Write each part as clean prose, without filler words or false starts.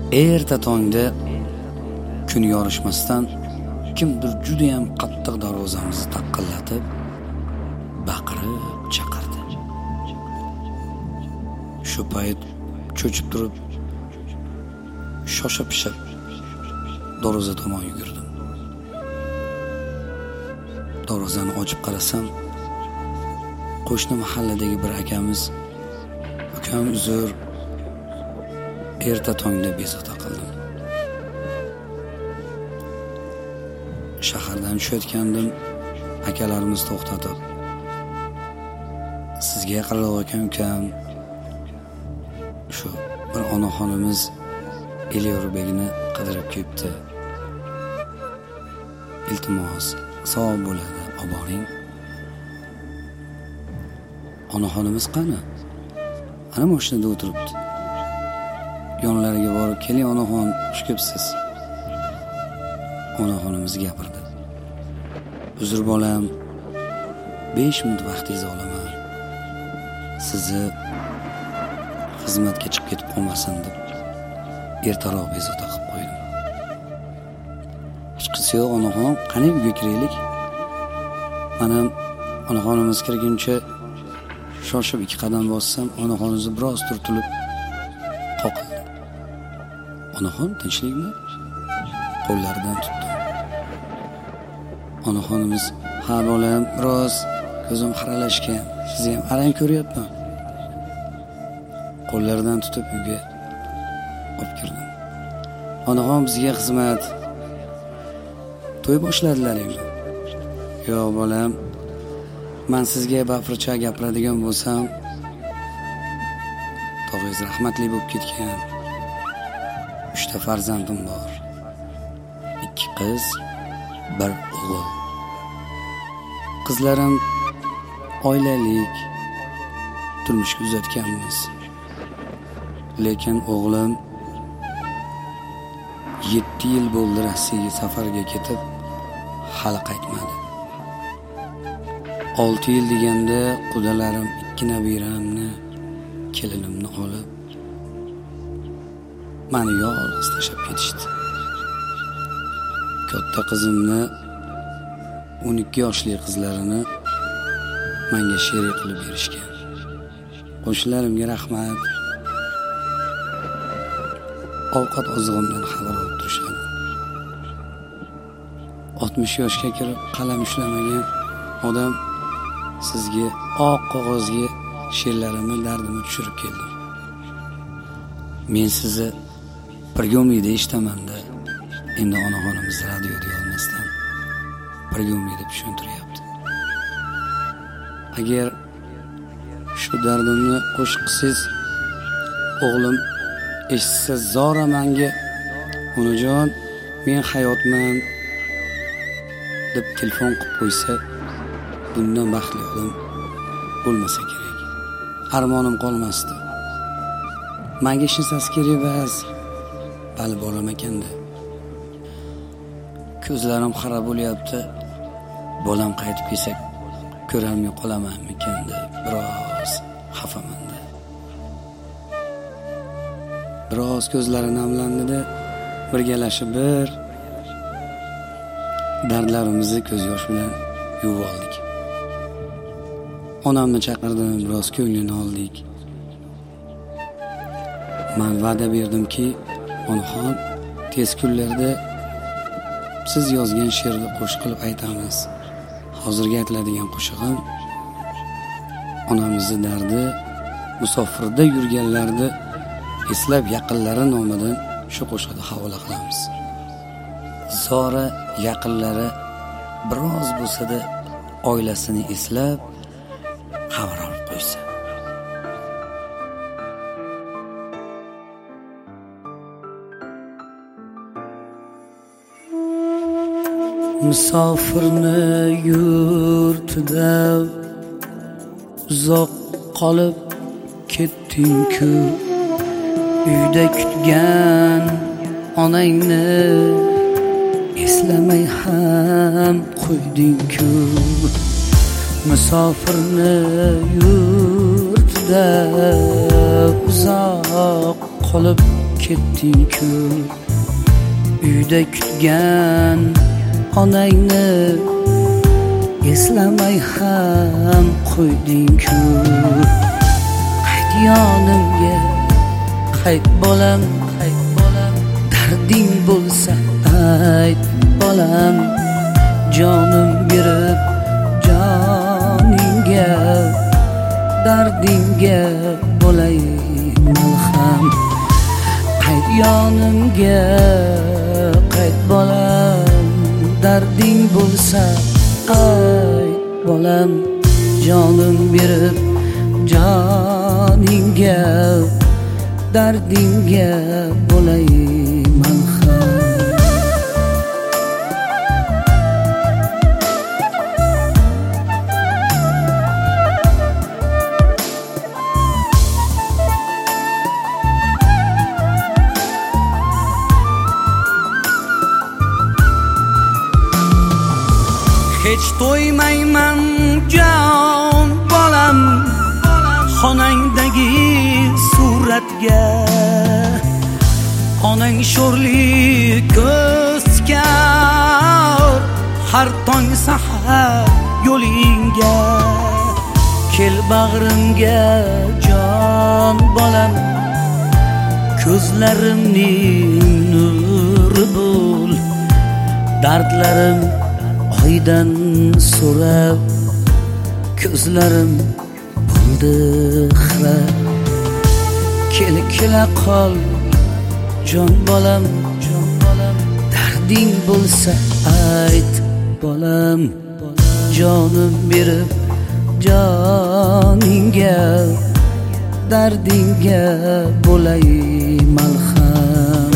Erta tongda kun yorishmasdan kimdir juda ham qattiq darvozamizni taqillatib, baqirib chaqirdi. Shu payt cho'chib turib, shosha-pisha darvoza tomon yugurdim. Darvozani ochib qarasam, qo'shni mahalladagi bir akamiz, "Ukam uzr, erta tongda bezovta qildim. Shahardan tushayotgandim, akalarimiz to'xtatib, sizga yaqinroq ekan ukam, shu bir onaxonimiz Elyorbegini qidirib kelibdi. Iltimos, savob bo'ladi, olib boring. Onaxonimiz qani? Ana mashinada o'tiribdi. Yonlariga borib, keling onaxon, xush kelibsiz." Onaxonimiz gapirdi. "Uzr bolam, 5 minut vaqtingizni olaman. Sizni xizmatga chiqib ketib qolmasin deb ertaroq bezovta qilib qo'ydim. Hech qisi yo'q onaxon, qani uyga kiraylik. Mana onaxonimiz kirguncha shoshib 2 qadam bossam, onaxonimiz biroz turtilib qoqildi. Onaxon, tinchlikmi?" Qo'llaridan tutdim. Onaxonimiz, "Ha bolam, biroz ko'zim xiralashgan. Sizni ham arang ko'ryapman." Qo'llaridan tutib uyga olib kirdim. "Onaxon, bizga xizmat. To'y boshladilaringmi?" "Yo'q bolam, men sizga bafircha gapiradigan bo'lsam, tog'ingiz rahmatli bo'lib ketgan. 3 ta farzandim bor. 2 qiz, 1 o'g'il. Qizlarim oilalik, turmushga uzatganmiz. Lekin o'g'lim 7 yil bo'ldi Rossiyaga safarga ketib, hali qaytmadi. 6 yil deganda qudalarim 2 nabiramni, kelinimni olib, meni yolg'iz tashlab ketishdi. Katta qizimni, 12 yoshli qizlarini menga sherik qilib berishgan. Qo'shnilarimga rahmat. Ovqat ozig'imdan xabar olib turishadi. 60 yoshga kirib qalam ushlamagan odam sizga oq qog'ozga she'rlarimni, dardimni tushirib keldim. Men sizni Priyomiyda eshitaman-da. Endi onaxonimiz radio deya olmasdan Priyomiyda tushuntiryapti. Agar shu dardimni qo'shiq qilsangiz, o'g'lim eshitsa zora menga, "Onajon, men hayotman" deb telefon qilib qo'ysa, bundan baxtli odam bo'lmasa kerak. Armonim qolmasdi. Menga ishlasasi kerak emas. Bali bolam ekanda. Ko'zlarim xira bo'lyapti. Bolam qaytib kelsa ko'rolmay qolamanmikan deb biroz xafaman-da. Biroz ko'zlari namlandi-da, birgalashib bir dardlarimizni ko'z yosh bilan yuvib oldik. Onamni chaqirdim, biroz ko'nglini oldik. Men va'da berdimki, onaxon, tez kunlarda siz yozgan she'rni qo'shiq qilib aytamiz. Hozirgi aytiladigan qo'shig'im onamizning dardi, musofirda yurganlarni eslab yaqinlari nomidan shu qo'shiqni havola qilamiz. Zora yaqinlari biroz bo'lsa-da oilasini eslab xabar olib qo'ysa. Musofirni yurtida uzoq qolib ketding-ku, uyda kutgan onangni eslamay ham qo'yding-ku. Musofirni yurtida uzoq qolib ketding-ku. Uyda kutgan onangni eslamay ham qo'yding-ku. Qayt yonimga, qayt bolam, darding bo'lsa ayt bolam. Jonim berib joningga, dardingga bo'lay malham. Qayt yonimga, qayt bolam, darding bo'lsa ayt bolam. Jonim berib joningga, dardingga bo'lay malham. Hech to'ymayman jon bolam, xonangdagi suratga. Onang sho'rli ko'zkar, har tong sahar yo'lingga. Kel bag'rimga jon bolam, ko'zlarimning nuri bo'l. Dardlarim oydan so'rab, ko'zlarim bo'ldi xira. Kela qol jon bolam, darding bo'lsa ayt bolam. Jonim berib joningga, dardingga bo'lay malham.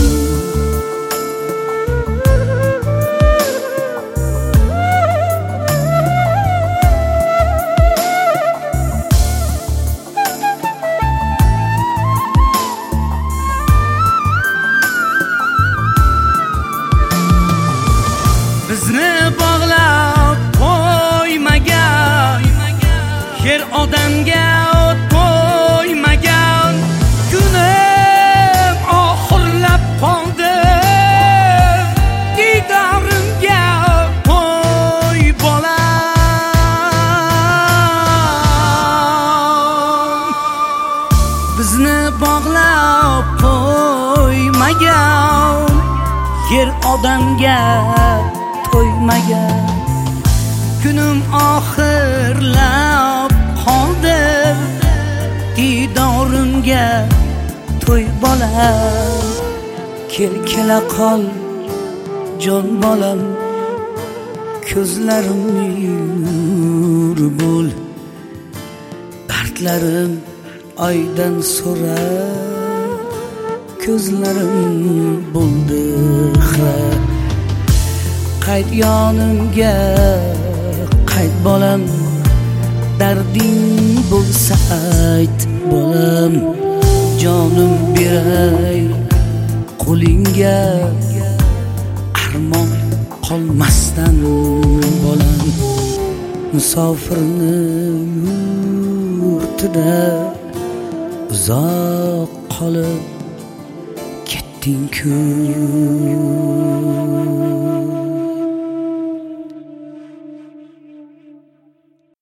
Bizni bog'lab qo'ymagan, yer odamga to'ymagan. Kunim oxirlab qoldi, diydorimga to'y bolam. Bizni bog'lab qo'ymagan, yer odamga to'ymagan. Kunim oxirlab qoldi, diydorimga to'y bolam. Kela qol jon bolam, ko'zlarimning nuri bo'l. Dardlarim oydan so'rab, ko'zlarim bo'ldi xira. Qayt yonimga, qayt bolam, darding bo'lsa ayt bolam. Jonim beray qo'lingga, armon qolmasdan bolam. Musofirni yurtida uzoq qolib ketding-ku.